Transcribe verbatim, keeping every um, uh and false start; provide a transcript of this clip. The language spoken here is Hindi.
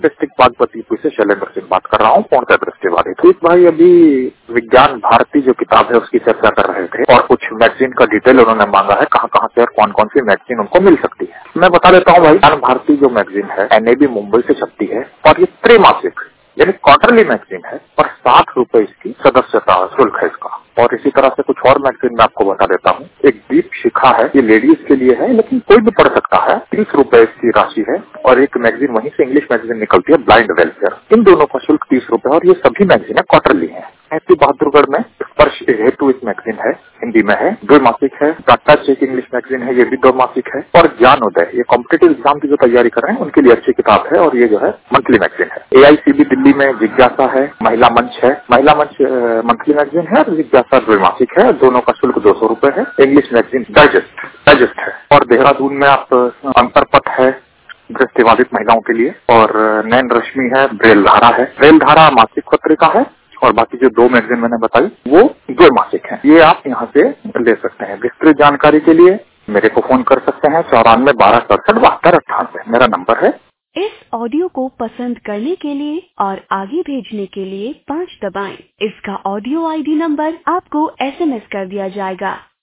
डिस्ट्रिक्ट बागपतीपुर से शैलेंद्र सिंह बात कर रहा हूँ, पूर्णतः दृष्टिबाधित। तो भाई अभी विज्ञान भारती जो किताब है उसकी चर्चा कर रहे थे और कुछ मैगजीन का डिटेल उन्होंने मांगा है, कहाँ कहाँ से और कौन कौन सी मैगजीन उनको मिल सकती है। मैं बता देता हूँ भाई, विज्ञान भारती जो मैगजीन है एनएबी मुंबई से छपती है और ये त्रैमासिक यानी क्वार्टरली मैगजीन है और साठ रुपए इसकी सदस्यता शुल्क है इसका। और इसी तरह से कुछ और मैगजीन मैं आपको बता देता हूँ। एक दीप शिखा है, ये लेडीज के लिए है लेकिन कोई भी पढ़ सकता है, तीस रुपए इसकी राशि है। और एक मैगजीन वहीं से इंग्लिश मैगजीन निकलती है ब्लाइंड वेलफेयर, इन दोनों का शुल्क तीस रुपए और ये सभी मैगजीन है क्वार्टरली है। ऐसी बहादुरगढ़ में स्पर्श हेतु एक मैगजीन है, हिंदी में है, द्विमासिक है। टाटा चेक इंग्लिश मैगजीन है, ये भी द्विमासिक है। और ज्ञानोदय ये कॉम्पिटेटिव एग्जाम की जो तैयारी कर रहे हैं उनके लिए अच्छी किताब है और ये जो है मंथली मैगजीन है। एआईसीबी दिल्ली में जिज्ञासा है, महिला मंच है, महिला मंच मंथली मैगजीन है और जिज्ञासा द्विमासिक है। दोनों का शुल्क दो सौ रूपये है। इंग्लिश मैगजीन डाइजेस्ट डाइजेस्ट है। और देहरादून में आप अंतरपथ है दृष्टिबाधित महिलाओं के लिए, और नैन रश्मि है, ब्रेल धारा है। ब्रेल धारा मासिक पत्रिका है और बाकी जो दो मैगजीन मैंने बताई वो दो मासिक हैं। ये आप यहाँ से ले सकते हैं। विस्तृत जानकारी के लिए मेरे को फोन कर सकते हैं, चौरानवे बारह सड़सठ बहत्तर अट्ठानवे मेरा नंबर है। इस ऑडियो को पसंद करने के लिए और आगे भेजने के लिए पाँच दबाएं। इसका ऑडियो आईडी नंबर आपको एसएमएस कर दिया जाएगा।